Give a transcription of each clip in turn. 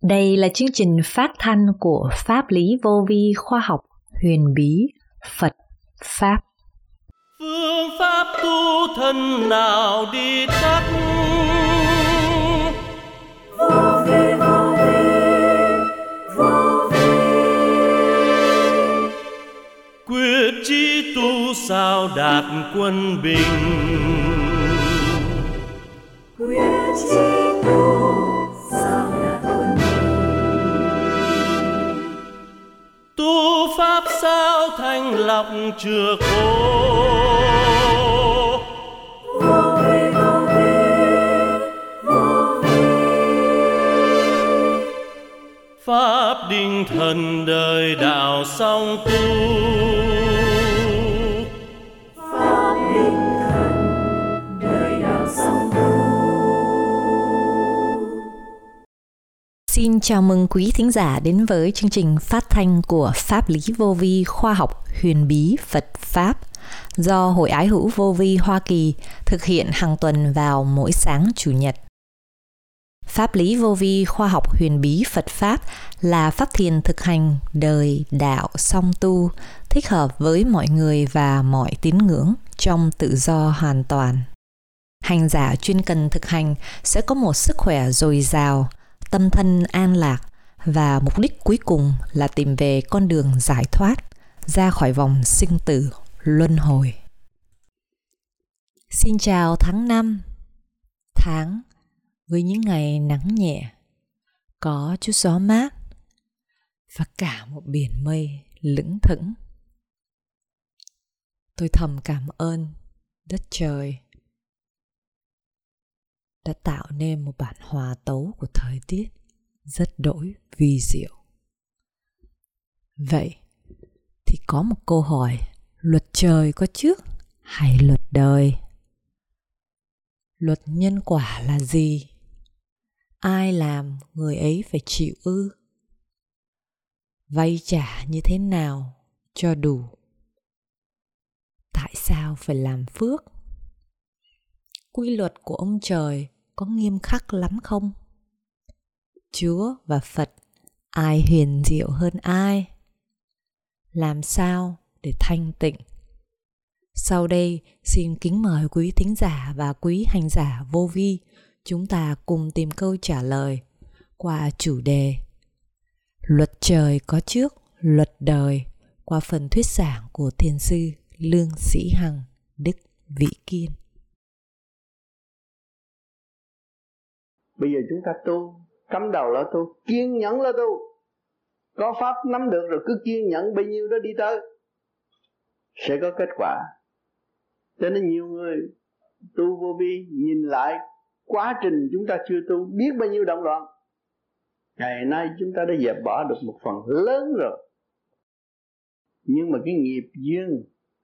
Đây là chương trình phát thanh của Pháp lý vô vi khoa học huyền bí Phật Pháp. Phương pháp tu thân nào đi tắt, vô vi, vô vi, vô vi. quyết chí tu sao đạt quân bình, quyết chí tu sao đạt quân bình. tu pháp sao thanh lọc chữa khổ. Vô vi, vô vi, vô vi. Pháp định thần đời đạo song tu, Pháp định thần đời đạo song tu. Xin chào mừng quý thính giả đến với chương trình phát thanh của Pháp lý vô vi khoa học huyền bí Phật Pháp do Hội Ái hữu Vô vi Hoa Kỳ thực hiện hàng tuần vào mỗi sáng Chủ nhật. Pháp lý vô vi khoa học huyền bí Phật Pháp là pháp thiền thực hành đời đạo song tu, thích hợp với mọi người và mọi tín ngưỡng trong tự do hoàn toàn. Hành giả chuyên cần thực hành sẽ có một sức khỏe dồi dào, tâm thân an lạc và mục đích cuối cùng là tìm về con đường giải thoát, ra khỏi vòng sinh tử luân hồi. Xin chào tháng 5, tháng với những ngày nắng nhẹ, có chút gió mát và cả một biển mây lững thững. Tôi thầm cảm ơn đất trời đã tạo nên một bản hòa tấu của thời tiết rất đỗi vi diệu. Vậy thì có một câu hỏi, luật trời có trước hay luật đời? Luật nhân quả là gì? Ai làm người ấy phải chịu ư? Vay trả như thế nào cho đủ? Tại sao phải làm phước? Quy luật của ông trời có nghiêm khắc lắm không? Chúa và Phật ai huyền diệu hơn ai? Làm sao để thanh tịnh? Sau đây xin kính mời quý thính giả và quý hành giả vô vi chúng ta cùng tìm câu trả lời qua chủ đề Luật trời có trước, luật đời qua phần thuyết giảng của thiền sư Lương Sĩ Hằng, Đức Vĩ Kiên. Bây giờ chúng ta tu, cắm đầu là tu, kiên nhẫn là tu. Có pháp nắm được rồi cứ kiên nhẫn bấy nhiêu đó đi tới, sẽ có kết quả. Cho nên nhiều người tu vô vi nhìn lại quá trình chúng ta chưa tu, biết bao nhiêu động loạn. Ngày nay chúng ta đã dẹp bỏ được một phần lớn rồi. Nhưng mà cái nghiệp duyên,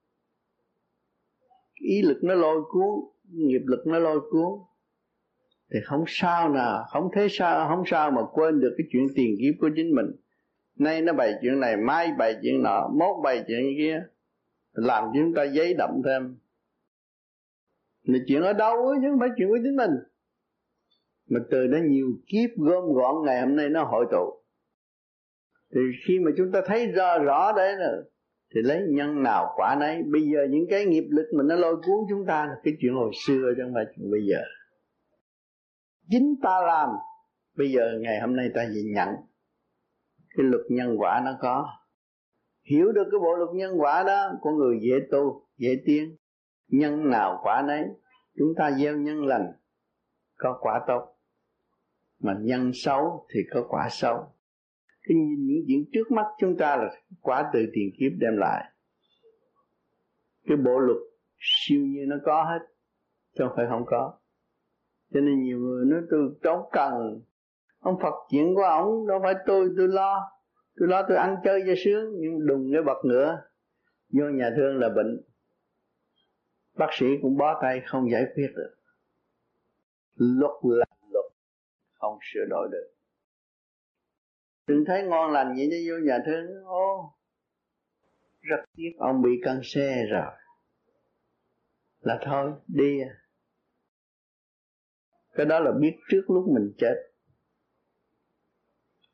ý lực nó lôi cuốn, nghiệp lực nó lôi cuốn, thì không sao mà quên được cái chuyện tiền kiếp của chính mình. Nay nó bày chuyện này, mai bày chuyện nọ, mốt bày chuyện kia, làm cho chúng ta giấy động thêm. Là chuyện ở đâu chứ không phải chuyện của chính mình. Mà từ đó nhiều kiếp gom gọn ngày hôm nay nó hội tụ. Thì khi mà chúng ta thấy rõ đấy rồi, thì lấy nhân nào quả nấy. Bây giờ những cái nghiệp lực mình nó lôi cuốn chúng ta là cái chuyện hồi xưa chứ không phải chuyện bây giờ. Chính ta làm, bây giờ ngày hôm nay ta nhìn nhận cái luật nhân quả nó có. Hiểu được cái bộ luật nhân quả đó, con người dễ tu, dễ tiến. Nhân nào quả nấy, chúng ta gieo nhân lành có quả tốt, mà nhân xấu thì có quả xấu. Cái nhìn những chuyện trước mắt chúng ta là quả từ tiền kiếp đem lại. Cái bộ luật siêu nhiên nó có hết, chứ không phải không có. Cho nên nhiều người nói tôi đâu cần ông Phật, chuyện của ông đâu phải tôi lo tôi ăn chơi cho sướng. Nhưng đùng cái bật nữa vô nhà thương là bệnh, bác sĩ cũng bó tay không giải quyết được. Luật là luật, không sửa đổi được. Đừng thấy ngon lành vậy chứ vô nhà thương, ô rất tiếc ông bị cancer rồi, là thôi đi. Cái đó là biết trước lúc mình chết.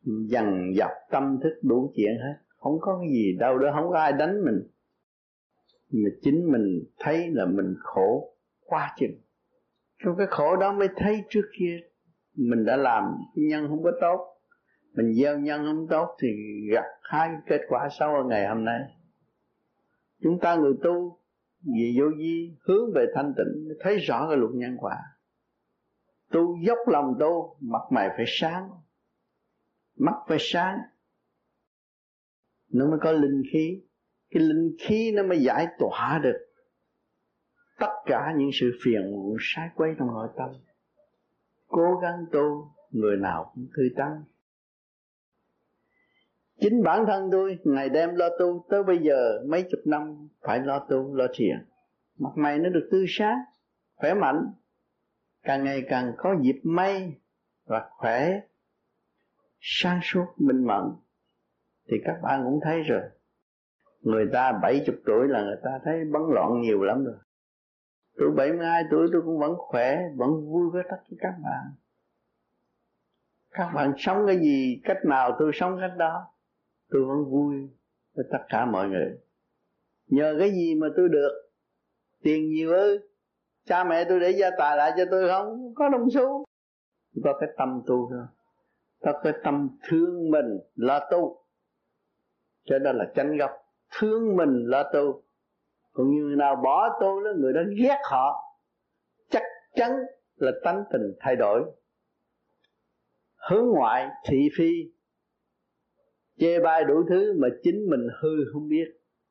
dằn dọc tâm thức đủ chuyện hết, không có cái gì đâu đó, không có ai đánh mình, mà chính mình thấy là mình khổ quá chừng. Trong cái khổ đó mới thấy trước kia mình đã làm cái nhân không có tốt, mình gieo nhân không tốt thì gặt hai cái kết quả xấu ở ngày hôm nay. Chúng ta người tu vì vô vi hướng về thanh tịnh thấy rõ cái luật nhân quả. Tu dốc lòng tu, mặt mày phải sáng, mắt phải sáng, nó mới có linh khí. Cái linh khí nó mới giải tỏa được tất cả những sự phiền muộn sai quấy trong nội tâm. Cố gắng tu, người nào cũng tươi tắn. Chính bản thân tôi ngày đêm lo tu, tới bây giờ mấy chục năm phải lo tu, lo thiền. Mặt mày nó được tươi sáng, khỏe mạnh, càng ngày càng có dịp may và khỏe, sáng suốt, minh mẫn. Thì các bạn cũng thấy rồi, người ta 70 tuổi là người ta thấy bấn loạn nhiều lắm rồi. Tôi 72 tuổi tôi cũng vẫn khỏe, vẫn vui với tất cả các bạn. Các bạn sống cái gì, cách nào tôi sống cách đó, tôi vẫn vui với tất cả mọi người. Nhờ cái gì mà tôi được? Tiền nhiều ư? Cha mẹ tôi để gia tài lại cho tôi không có đồng xu. Có cái tâm tu thôi, có cái tâm thương mình lo tu, cho đó là chánh gốc. Thương mình lo tu. Còn như người nào bỏ tu đó, người đó ghét họ, chắc chắn là tánh tình thay đổi, hướng ngoại, thị phi, chê bai đủ thứ mà chính mình hư không biết.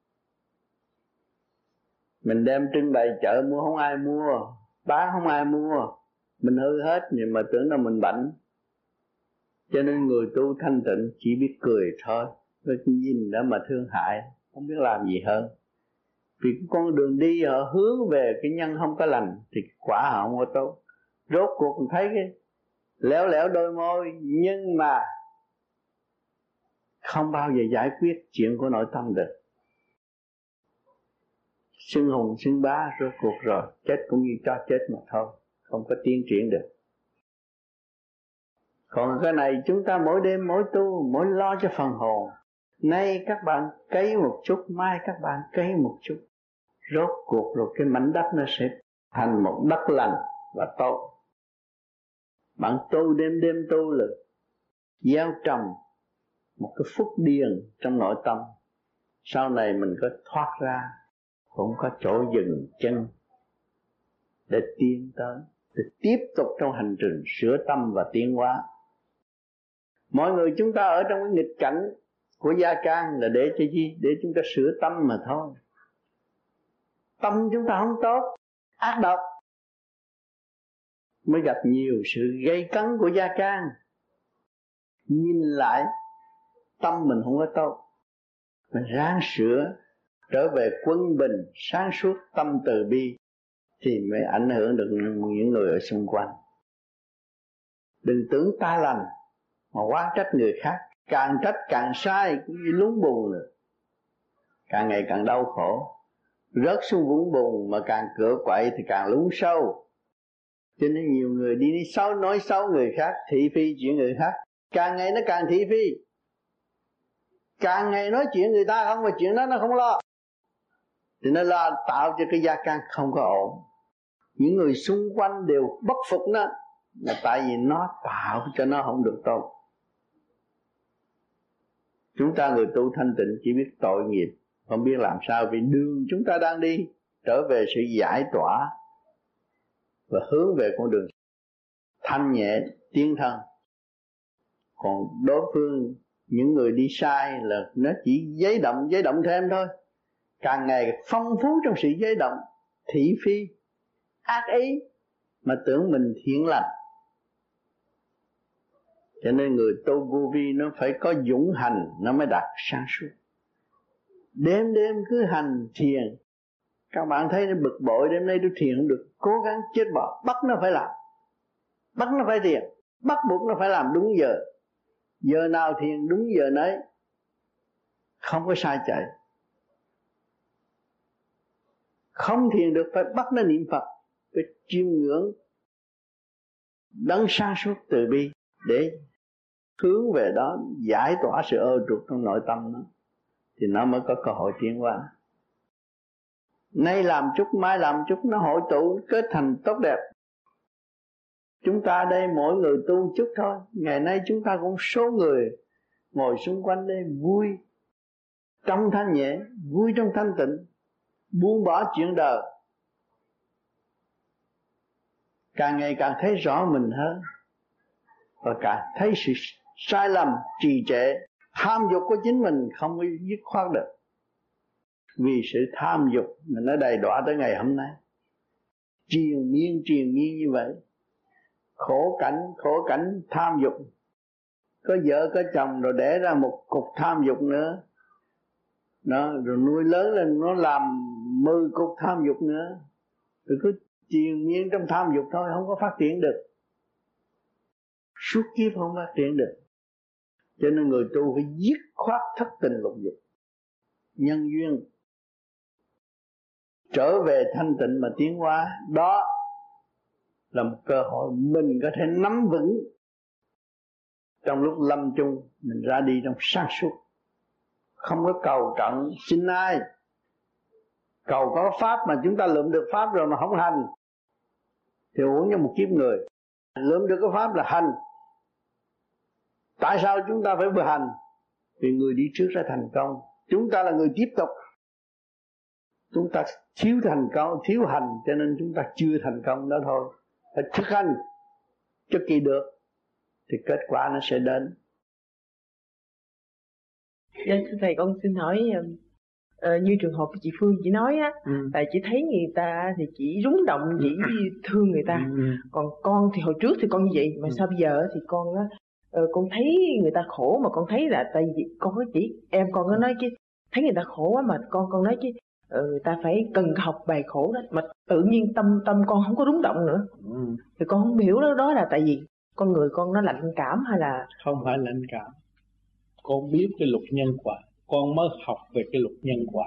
Mình đem trưng bày chợ mua không ai mua, bán không ai mua, mình hư hết, nhưng mà tưởng là mình bệnh. Cho nên người tu thanh tịnh chỉ biết cười thôi, với nhìn đã mà thương hại, không biết làm gì hơn. Vì cái con đường đi họ hướng về cái nhân không có lành thì quả họ không có tốt. Rốt cuộc thấy cái léo léo đôi môi, nhưng mà không bao giờ giải quyết chuyện của nội tâm được. Xưng hùng xưng bá, rốt cuộc rồi chết cũng như cho chết mà thôi, không có tiến triển được. Còn cái này chúng ta mỗi đêm mỗi tu, mỗi lo cho phần hồn. Nay các bạn cấy một chút, mai các bạn cấy một chút, rốt cuộc rồi cái mảnh đất nó sẽ thành một đất lành và tốt. Bạn tu đêm đêm tu là gieo trồng một cái phúc điền trong nội tâm. Sau này mình có thoát ra, cũng có chỗ dừng chân để tiến tới, để tiếp tục trong hành trình sửa tâm và tiến hóa. Mọi người chúng ta ở trong cái nghịch cảnh của gia can là để cho gì? Để chúng ta sửa tâm mà thôi. Tâm chúng ta không tốt, ác độc, mới gặp nhiều sự gây cấn của gia can. Nhìn lại tâm mình không có tốt, mình ráng sửa, trở về quân bình, sáng suốt, tâm từ bi, thì mới ảnh hưởng được những người ở xung quanh. Đừng tưởng ta lành mà oán trách người khác, càng trách càng sai, cũng như lún bùn nữa, càng ngày càng đau khổ. Rớt xuống vũng bùn mà càng cựa quậy thì càng lún sâu. Cho nên nhiều người đi xấu, nói xấu người khác, thị phi chuyện người khác, càng ngày nó càng thị phi, càng ngày nói chuyện người ta không, mà chuyện đó nó không lo, thì nó lo tạo cho cái gia can không có ổn. Những người xung quanh đều bất phục nó, là tại vì nó tạo cho nó không được tốt. Chúng ta người tu thanh tịnh chỉ biết tội nghiệp, không biết làm sao, vì đường chúng ta đang đi trở về sự giải tỏa và hướng về con đường thanh nhẹ tiến thân. Còn đối phương, những người đi sai là nó chỉ giấy động thêm thôi, càng ngày phong phú trong sự giấy động, thị phi, ác ý, mà tưởng mình thiện lành. Cho nên người tu vô vi nó phải có dũng hành, nó mới đạt sáng suốt. Đêm đêm cứ hành thiền. Các bạn thấy nó bực bội, đêm nay tôi thiền không được, cố gắng chết bỏ, bắt nó phải làm, bắt nó phải thiền, bắt buộc nó phải làm đúng giờ. Giờ nào thiền đúng giờ nấy, không có sai chạy. Không thiền được phải bắt nó niệm Phật, phải chiêm ngưỡng đấng sáng suốt từ bi, để hướng về đó, giải tỏa sự ơ trục trong nội tâm nó, thì nó mới có cơ hội tiến hóa. Nay làm chút, mai làm chút, nó hội tụ kết thành tốt đẹp. Chúng ta đây mỗi người tu chút thôi. Ngày nay chúng ta cũng số người ngồi xung quanh đây vui trong thanh nhẹ, vui trong thanh tịnh, buông bỏ chuyện đời, càng ngày càng thấy rõ mình hơn, và càng thấy sự sai lầm, trì trệ, tham dục của chính mình không có dứt khoát được. Vì sự tham dục mà nó đầy đọa tới ngày hôm nay, triền miên như vậy. Khổ cảnh tham dục. Có vợ có chồng rồi đẻ ra một cục tham dục nữa đó, rồi nuôi lớn lên nó làm 10 cục tham dục nữa, rồi cứ triền miên trong tham dục thôi, không có phát triển được. Suốt kiếp không phát triển được. Cho nên người tu phải dứt khoát thất tình lục dục, nhân duyên trở về thanh tịnh mà tiến hóa. Đó là một cơ hội mình có thể nắm vững trong lúc lâm chung, mình ra đi trong sáng suốt, không có cầu cận xin ai. Cầu có pháp mà chúng ta lượm được pháp rồi mà không hành thì uổng như một kiếp người. Lượm được cái pháp là hành. Tại sao chúng ta phải vừa hành? Vì người đi trước đã thành công, chúng ta là người tiếp tục. Chúng ta thiếu thành công, thiếu hành, cho nên chúng ta chưa thành công đó thôi. Phải thực hành cho kỳ được thì kết quả nó sẽ đến. Dạ thưa thầy, con xin hỏi như trường hợp chị Phương chị nói á, là chị thấy người ta thì chỉ rúng động, chỉ thương người ta. Còn con thì hồi trước thì con như vậy, mà sao bây giờ thì con á, con thấy người ta khổ mà con thấy là tại vì con có chỉ em con có nói chứ thấy người ta khổ quá mà con nói chứ người ta phải cần học bài khổ đó, mà tự nhiên tâm con không có rúng động nữa. Thì con không hiểu đó là tại vì con người con nó lạnh cảm hay là không phải lạnh cảm. Con biết cái luật nhân quả, con mới học về cái luật nhân quả.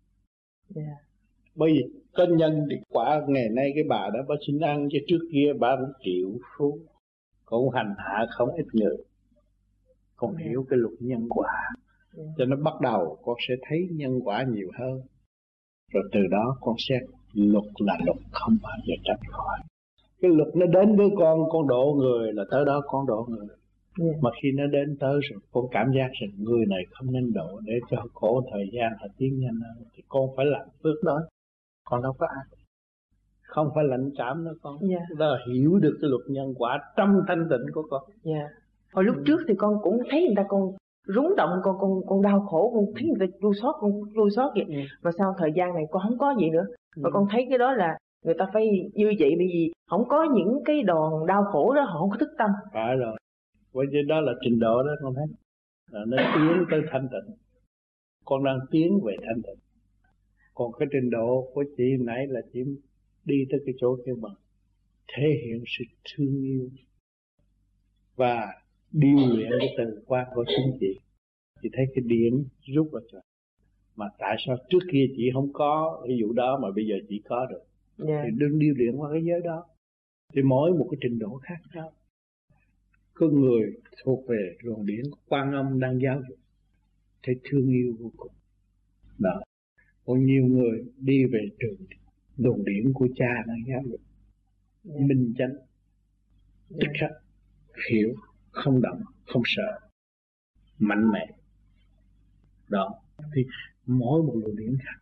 Bởi vì có nhân thì quả. Ngày nay cái bà đó bà xin ăn, chứ trước kia bà cũng chịu phú, con hành hạ không ít người. Con hiểu cái luật nhân quả, cho nó bắt đầu con sẽ thấy nhân quả nhiều hơn. Rồi từ đó con xét luật là luật, không bao giờ tránh khỏi. Cái luật nó đến với con độ người là tới đó con độ người. Mà khi nó đến tới rồi con cảm giác rằng người này không nên độ để cho khổ thời gian họ tiến nhanh hơn, thì con phải làm phước đó. Con đâu có ác, không phải lạnh cảm nữa con. Đó là hiểu được cái luật nhân quả trong thanh tịnh của con. Hồi lúc trước thì con cũng thấy người ta con rúng động, con đau khổ, con thấy người ta chua xót vậy. Mà sau thời gian này con không có gì nữa. Và con thấy cái đó là người ta phải như vậy, bởi vì không có những cái đòn đau khổ đó họ không có thức tâm. Phải rồi. Vậy chứ đó là trình độ đó con thấy. Nó tiến tới thanh tịnh. Con đang tiến về thanh tịnh. Còn cái trình độ của chị nãy là chị đi tới cái chỗ kia bằng thể hiện sự thương yêu và điêu luyện cái từ quan của chính chị. Chị thấy cái điển rút vào trời. Mà tại sao trước kia chị không có cái vụ đó mà bây giờ chị có được? Thì đừng điêu luyện qua cái giới đó. Thì mỗi một cái trình độ khác nhau. Có người thuộc về luồng điển Quan Âm đang giáo dục, thấy thương yêu vô cùng. Đó. Còn nhiều người đi về trường luồng điển của cha đang giáo dục, minh chánh, tức khắc hiểu, không động, không sợ, mạnh mẽ. Đó. Thì mỗi một luồng điển khác.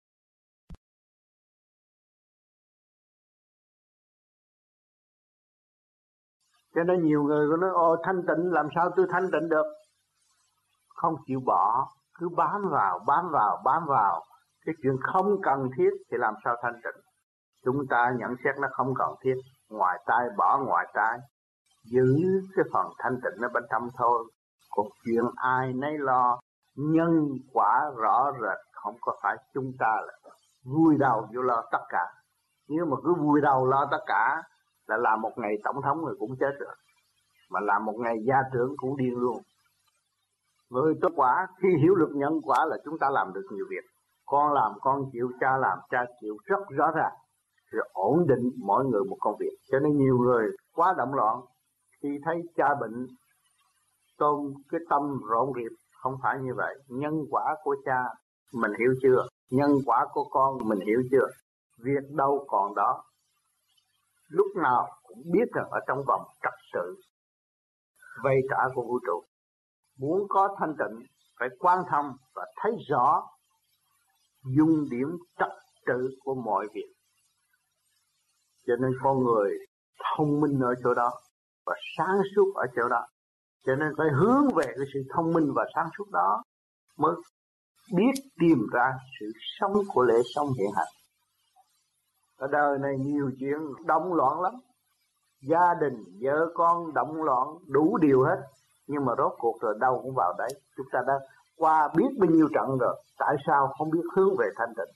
Cho nên nhiều người có nói thanh tịnh, làm sao tôi thanh tịnh được? Không chịu bỏ, cứ bám vào. Cái chuyện không cần thiết thì làm sao thanh tịnh? Chúng ta nhận xét nó không cần thiết, ngoài tai bỏ ngoài tai, giữ cái phần thanh tịnh ở bên trong thôi. Còn chuyện ai nấy lo, nhân quả rõ rệt, không có phải chúng ta là vui đầu vô lo tất cả. Nếu mà cứ vui đầu lo tất cả là làm một ngày tổng thống người cũng chết rồi, mà làm một ngày gia trưởng cũng điên luôn. Người tốt quả khi hiểu được nhân quả là chúng ta làm được nhiều việc. Con làm con chịu, cha làm cha chịu, rất rõ ràng. Rồi ổn định mỗi người một công việc. Cho nên nhiều người quá động loạn, khi thấy cha bệnh tôn cái tâm rộn rịp, không phải như vậy. Nhân quả của cha mình hiểu chưa? Nhân quả của con mình hiểu chưa? Việc đâu còn đó. Lúc nào cũng biết rằng ở trong vòng trật tự vây trả của vũ trụ. Muốn có thanh tịnh phải quan thông và thấy rõ dung điểm trật tự của mọi việc. Cho nên con người thông minh ở chỗ đó và sáng suốt ở chỗ đó. Cho nên phải hướng về cái sự thông minh và sáng suốt đó mới biết tìm ra sự sống của lễ sống hiện hành. Ở đời này nhiều chuyện động loạn lắm. Gia đình, vợ con động loạn đủ điều hết. Nhưng mà rốt cuộc rồi đâu cũng vào đấy. Chúng ta đã qua biết bao nhiêu trận rồi. Tại sao không biết hướng về thanh tịnh?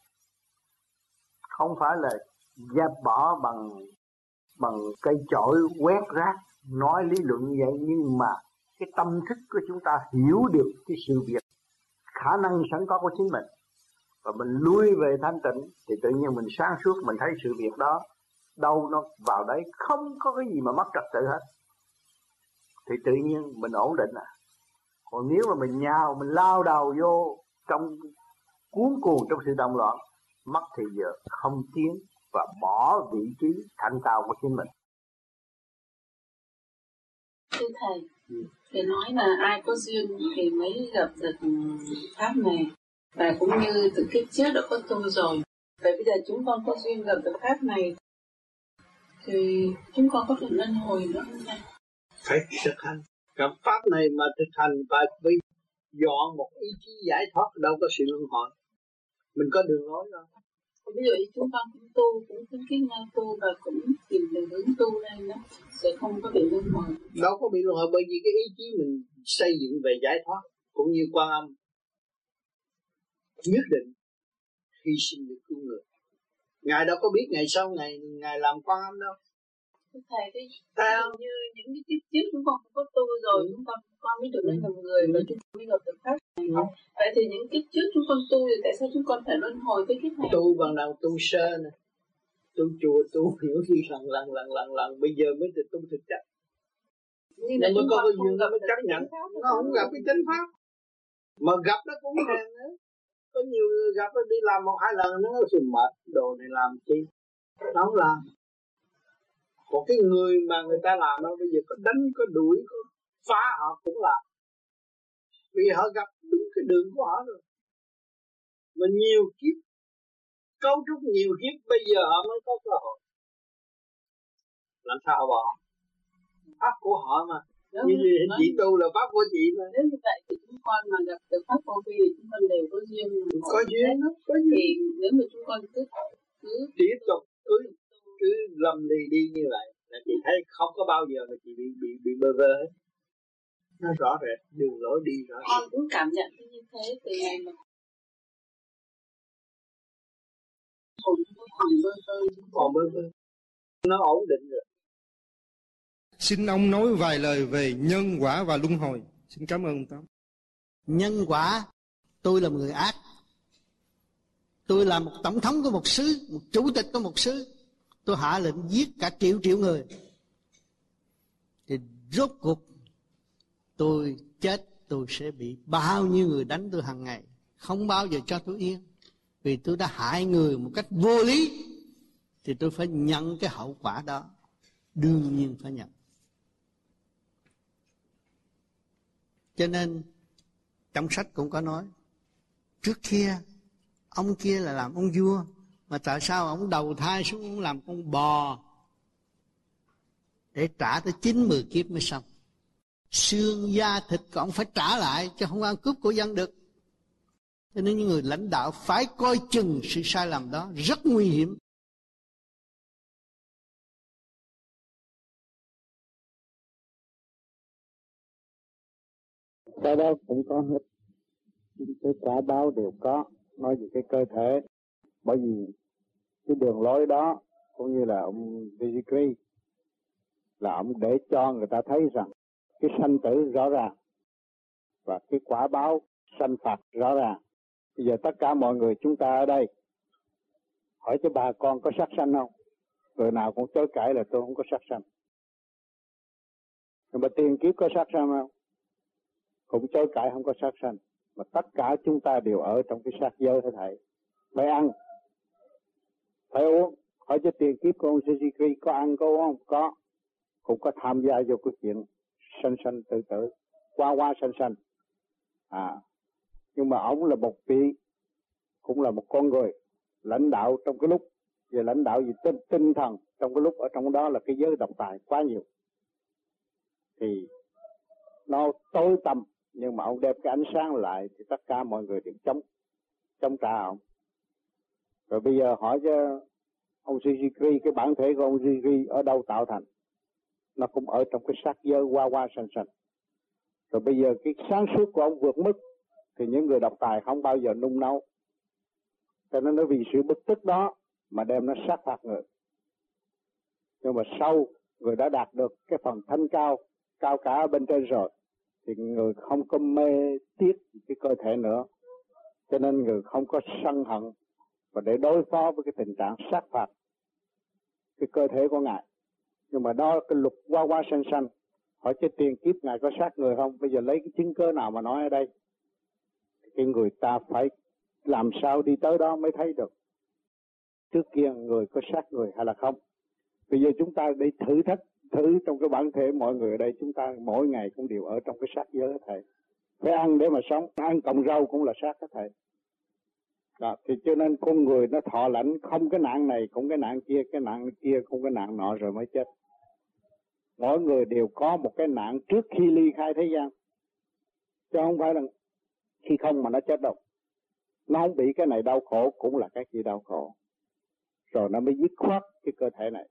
Không phải là dẹp bỏ bằng cây chổi quét rác, nói lý luận như vậy, nhưng mà cái tâm thức của chúng ta hiểu được cái sự việc, khả năng sẵn có của chính mình, và mình lui về thanh tịnh thì tự nhiên mình sáng suốt, mình thấy sự việc đó đâu nó vào đấy, không có cái gì mà mất trật tự hết, thì tự nhiên mình ổn định à. Còn nếu mà mình nhào, mình lao đầu vô trong cuốn cuồng trong sự động loạn, mất thì giờ không tiến và bỏ vị trí thanh cao của chính mình. Thưa thầy, thầy nói là ai có duyên thì mới gặp được pháp này, và cũng như từ kiếp trước đã có tu rồi. Vậy bây giờ chúng con có duyên gặp được pháp này thì chúng con có được luân hồi nữa không thầy? Phải thực hành. Gặp pháp này mà thực hành phải dọn một ý chí giải thoát, đâu có sự luân hồi. Mình có đường lối đâu. Ví dụ như chúng con cũng tu, cũng khuyến khích nhau tu và cũng tìm đường hướng tu lên đó, sẽ không có bị luân hồi. Đâu có bị luân hồi, bởi vì cái ý chí mình xây dựng về giải thoát, cũng như Quan Âm nhất định hy sinh để cứu người. Ngài đâu có biết ngày sau Ngài làm Quan Âm đâu. Thầy, như những cái kiếp trước chúng con cũng có tu rồi, chúng con mới được lên làm người và chúng con mới gặp được pháp này. Vậy thì những kiếp trước chúng con tu thì tại sao chúng con phải luân hồi tới kiếp này? Tu bằng nào? Tu sơ nè, tu chùa, tu hiểu khi lần bây giờ mới được tu thực chất. Nhưng mới có cái duyên mới chấp nhận. Nó không gặp cái chánh pháp, mà gặp nó cũng hèn nữa. Có nhiều người gặp nó đi làm 1-2 lần nó nói mệt, đồ này làm chi, nó không làm. Còn cái người mà người ta làm đó, bây giờ có đánh, có đuổi, có phá họ cũng làm. Vì họ gặp đúng cái đường của họ rồi. Mà nhiều kiếp, cấu trúc nhiều kiếp, bây giờ họ mới có cơ hội. Làm sao họ bỏ? Pháp của họ mà. Như chị tu là pháp của chị mà. Nếu như vậy thì chúng con mà gặp được pháp vô vi thì chúng con đều có duyên. Có duyên đó, có duyên. Thì nếu mà chúng con cứ tiếp tục cứ lầm đi như vậy là chị thấy không có bao giờ mà chị bị bơ vơ hết. Nó rõ rệt, đường lối đi rõ rệt. Con cũng cảm nhận như thế từ ngày mà còn bơ vơ nó ổn định rồi. Xin ông nói vài lời về nhân quả và luân hồi. Xin cảm ơn ông Tám. Nhân quả, tôi là một người ác. Tôi là một tổng thống của một xứ, một chủ tịch của một xứ. Tôi hạ lệnh giết cả triệu người. Thì rốt cuộc tôi chết, tôi sẽ bị bao nhiêu người đánh tôi hàng ngày. Không bao giờ cho tôi yên. Vì tôi đã hại người một cách vô lý, thì tôi phải nhận cái hậu quả đó. Đương nhiên phải nhận. Cho nên trong sách cũng có nói, trước kia ông kia là làm ông vua, mà tại sao ông đầu thai xuống ông làm con bò để trả tới 90 kiếp mới xong. Xương da thịt của ông phải trả lại, chứ không ăn cướp của dân được. Cho nên những người lãnh đạo phải coi chừng sự sai lầm đó, rất nguy hiểm. Cái đó cũng có hết, cái quả báo đều có. Nói về cái cơ thể, bởi vì cái đường lối đó cũng như là ông Vijay là ông để cho người ta thấy rằng cái sanh tử rõ ràng và cái quả báo sanh phạt rõ ràng. Bây giờ tất cả mọi người chúng ta ở đây hỏi cho bà con có sát sanh không? Người nào cũng chối cãi là tôi không có sát sanh. Nhưng mà tiền kiếp có sát sanh không? cũng chối cãi không có sát sanh, mà tất cả chúng ta đều ở trong cái sát giới hết thảy. Phải ăn, phải uống. Hỏi cho tiền kiếp của ông Suzuki có ăn có uống không? Có. Cũng có tham gia vô cái chuyện sanh sanh tử tử, qua sanh sanh. Nhưng mà ông là một vị, cũng là một con người lãnh đạo trong cái lúc, về lãnh đạo về tinh thần trong cái lúc ở trong đó là cái giới độc tài quá nhiều, thì nó tối tăm. Nhưng mà ông đem cái ánh sáng lại thì tất cả mọi người đều chống trả ông. Rồi bây giờ hỏi cho ông Suzuki, cái bản thể của ông Suzuki ở đâu tạo thành? Nó cũng ở trong cái sắc giới qua sanh sanh. Rồi bây giờ cái sáng suốt của ông vượt mức thì những người độc tài không bao giờ nung nấu. Cho nên nó vì sự bực tức đó mà đem nó sát phạt người. Nhưng mà sau người đã đạt được cái phần thanh cao cả ở bên trên rồi thì người không có mê tiếc cái cơ thể nữa. Cho nên người không có sân hận và để đối phó với cái tình trạng sát phạt cái cơ thể của Ngài. Nhưng mà đó cái luật qua sanh sanh. Hỏi chứ tiền kiếp Ngài có sát người không? Bây giờ lấy cái chứng cớ nào mà nói ở đây? Cái người ta phải làm sao đi tới đó mới thấy được. Trước kia người có sát người hay là không? Bây giờ chúng ta đi thử trong cái bản thể mọi người ở đây, chúng ta mỗi ngày cũng đều ở trong cái sát giới hết thầy. Phải ăn để mà sống, ăn cọng rau cũng là sát hết thầy. Đó, thì cho nên con người nó thọ lãnh không cái nạn này cũng cái nạn kia, cái nạn kia cũng cái nạn nọ rồi mới chết. Mỗi người đều có một cái nạn trước khi ly khai thế gian, chứ không phải là khi không mà nó chết đâu. Nó không bị cái này đau khổ cũng là cái kia đau khổ, rồi nó mới dứt khoát cái cơ thể này.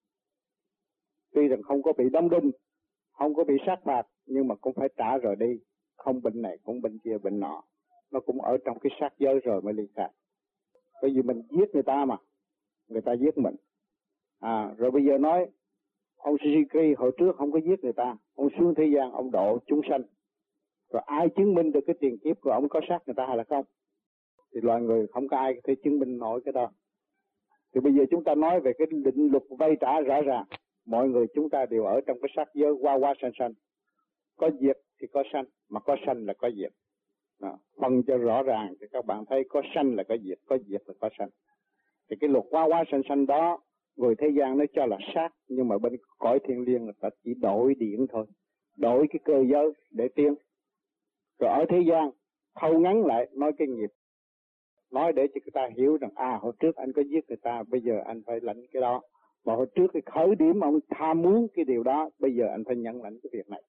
Tuy rằng không có bị đâm đinh, không có bị sát phạt, nhưng mà cũng phải trả rồi đi. Không bệnh này cũng bệnh kia bệnh nọ, nó cũng ở trong cái sát giới rồi mới ly khai. Bởi vì mình giết người ta mà, người ta giết mình. Rồi bây giờ nói ông Suzuki hồi trước không có giết người ta, ông xuống thế gian ông độ chúng sanh. Rồi ai chứng minh được cái tiền kiếp của ông có sát người ta hay là không? Thì loài người không có ai có thể chứng minh nổi cái đó. Thì bây giờ chúng ta nói về cái định luật vay trả rõ ràng. Mọi người chúng ta đều ở trong cái sắc giới qua sanh sanh. Có diệt thì có sanh, mà có sanh là có diệt. Phân cho rõ ràng thì các bạn thấy có sanh là có diệt là có sanh. Thì cái luật qua sanh sanh đó, người thế gian nó cho là sát, nhưng mà bên cõi thiên liêng người ta chỉ đổi điện thôi, đổi cái cơ giới để tiến. Rồi ở thế gian thâu ngắn lại nói cái nghiệp, nói để cho người ta hiểu rằng hồi trước anh có giết người ta, bây giờ anh phải lãnh cái đó. Mà hồi trước cái khởi điểm ông tham muốn cái điều đó, bây giờ anh phải nhận lãnh cái việc này.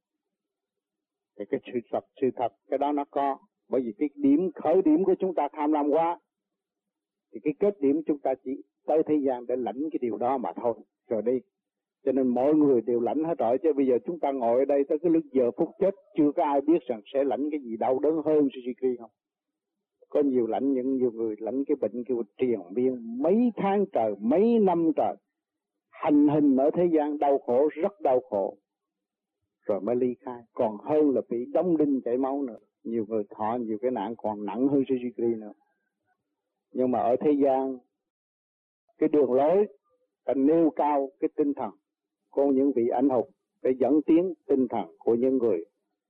Thì cái sự thật cái đó nó có. Bởi vì cái khởi điểm của chúng ta tham lam quá, thì cái kết điểm chúng ta chỉ tới thế gian để lãnh cái điều đó mà thôi, rồi đi. Cho nên mọi người đều lãnh hết rồi. Chứ bây giờ chúng ta ngồi ở đây tới cái lúc giờ phút chết, chưa có ai biết rằng sẽ lãnh cái gì đau đớn hơn Suzuki không. Có nhiều người lãnh cái bệnh kêu triền miên mấy tháng trời, mấy năm trời, hành hình ở thế gian đau khổ, rất đau khổ, rồi mới ly khai. Còn hơn là bị đóng đinh chảy máu nữa. Nhiều người thọ nhiều cái nạn còn nặng hơn Suzuki nữa. Nhưng mà ở thế gian, cái đường lối ta nêu cao cái tinh thần của những vị anh hùng để dẫn tiến tinh thần của những người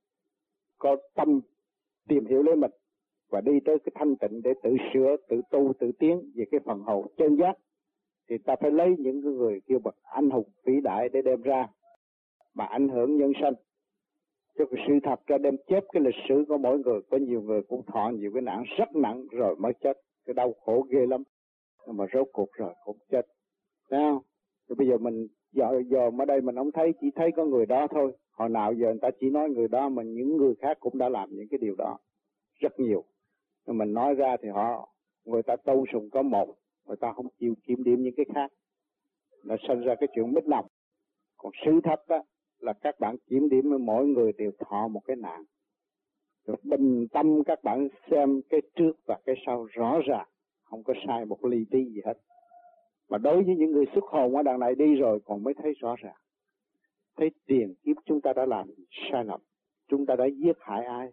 có tâm tìm hiểu lấy mình và đi tới cái thanh tịnh để tự sửa, tự tu, tự tiến về cái phần hậu chân giác. Thì ta phải lấy những người kêu bậc anh hùng vĩ đại để đem ra mà ảnh hưởng nhân sanh. Cho cái sự thật cho đem chép cái lịch sử của mỗi người. Có nhiều người cũng thọ nhiều cái nạn rất nặng rồi mới chết, cái đau khổ ghê lắm, nhưng mà rốt cuộc rồi cũng chết. Thấy không? Thì bây giờ mình giờ ở đây mình không thấy, chỉ thấy có người đó thôi. Hồi nào giờ người ta chỉ nói người đó, mà những người khác cũng đã làm những cái điều đó rất nhiều. Nhưng mình nói ra thì người ta tôn sùng có một, người ta không chịu kiểm điểm những cái khác, nó sinh ra cái chuyện mít lòng. Còn sự thật đó là các bạn kiểm điểm, mỗi người đều thọ một cái nạn. Rồi bình tâm các bạn xem cái trước và cái sau rõ ràng, không có sai một ly tí gì hết. Mà đối với những người xuất hồn ở đằng này đi rồi còn mới thấy rõ ràng. Thấy tiền kiếp chúng ta đã làm sai lầm, chúng ta đã giết hại ai.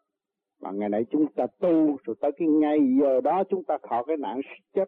Mà ngày nay chúng ta tu, rồi tới cái ngày giờ đó chúng ta thọ cái nạn chết.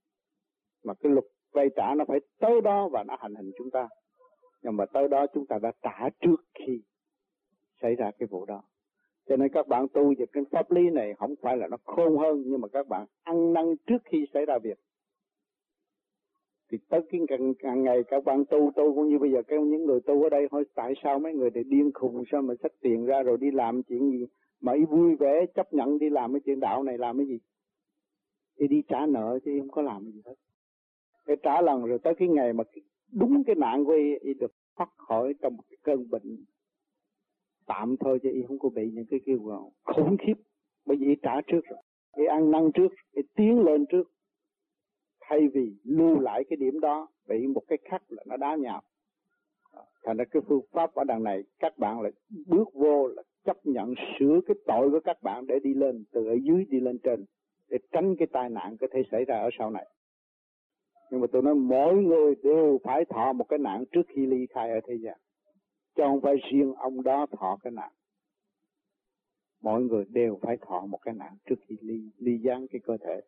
Mà cái luật vay trả nó phải tới đó và nó hành hình chúng ta. Nhưng mà tới đó chúng ta đã trả trước khi xảy ra cái vụ đó. Cho nên các bạn tu về cái pháp lý này không phải là nó khôn hơn, nhưng mà các bạn ăn năn trước khi xảy ra việc. Thì tới cái càng ngày các bạn tu cũng như bây giờ những người tu ở đây hỏi tại sao mấy người để điên khùng, sao mà xách tiền ra rồi đi làm chuyện gì mà vui vẻ chấp nhận đi làm cái chuyện đạo này làm cái gì? Thì đi trả nợ chứ không có làm gì hết. Để trả lần rồi tới cái ngày mà đúng cái nạn của y được thoát khỏi trong một cái cơn bệnh tạm thôi, chứ y không có bị những cái kêu khủng khiếp, bởi vì y trả trước rồi, y ăn năn trước, y tiến lên trước, thay vì lưu lại cái điểm đó bị một cái khắc là nó đá nhào. Thành ra cái phương pháp ở đằng này các bạn lại bước vô là chấp nhận sửa cái tội của các bạn để đi lên từ ở dưới đi lên trên, để tránh cái tai nạn có thể xảy ra ở sau này. Nhưng mà tôi nói mỗi người đều phải thọ một cái nạn trước khi ly khai ở thế gian, chứ không phải riêng ông đó thọ cái nạn. Mỗi người đều phải thọ một cái nạn trước khi ly gián cái cơ thể.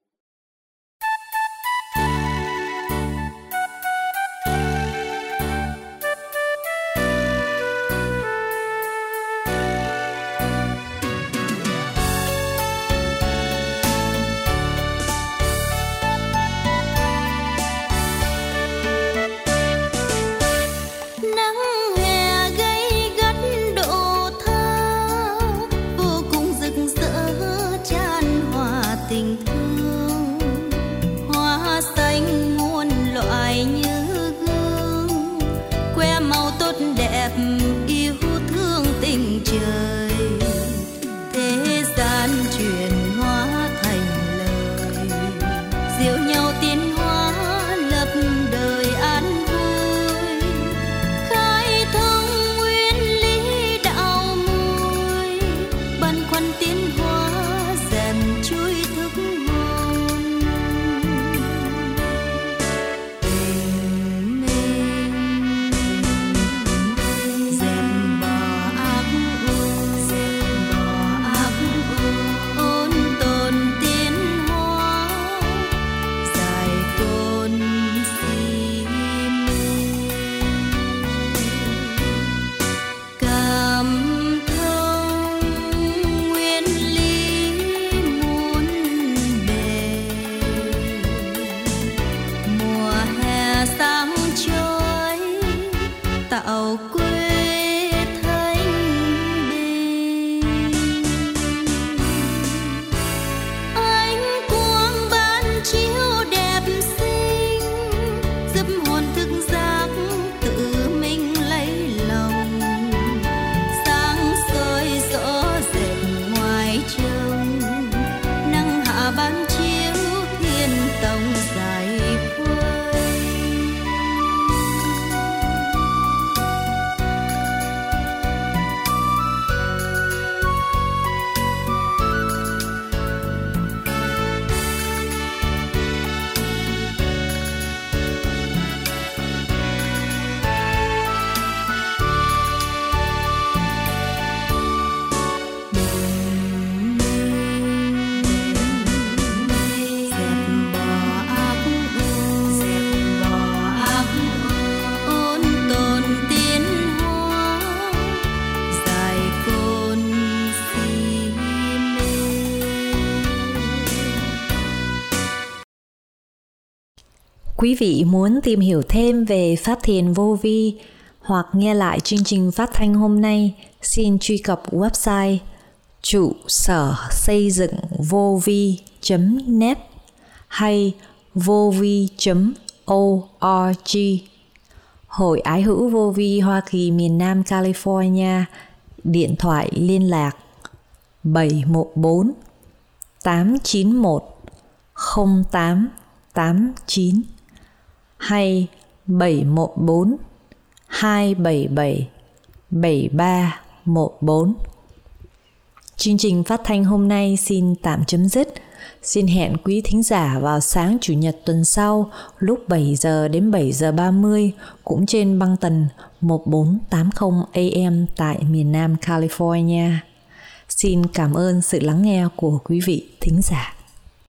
Quý vị muốn tìm hiểu thêm về Pháp Thiền Vô Vi hoặc nghe lại chương trình phát thanh hôm nay, xin truy cập website trụ sở xây dựng vovi.net hay vovi.org. Hội Ái Hữu Vô Vi Hoa Kỳ miền Nam California, điện thoại liên lạc 714 891 0889 hay 714 277 7314. Chương trình phát thanh hôm nay xin tạm chấm dứt. Xin hẹn quý thính giả vào sáng Chủ nhật tuần sau lúc 7 giờ đến 7 giờ 30 cũng trên băng tần 1480 AM tại miền Nam California. Xin cảm ơn sự lắng nghe của quý vị thính giả.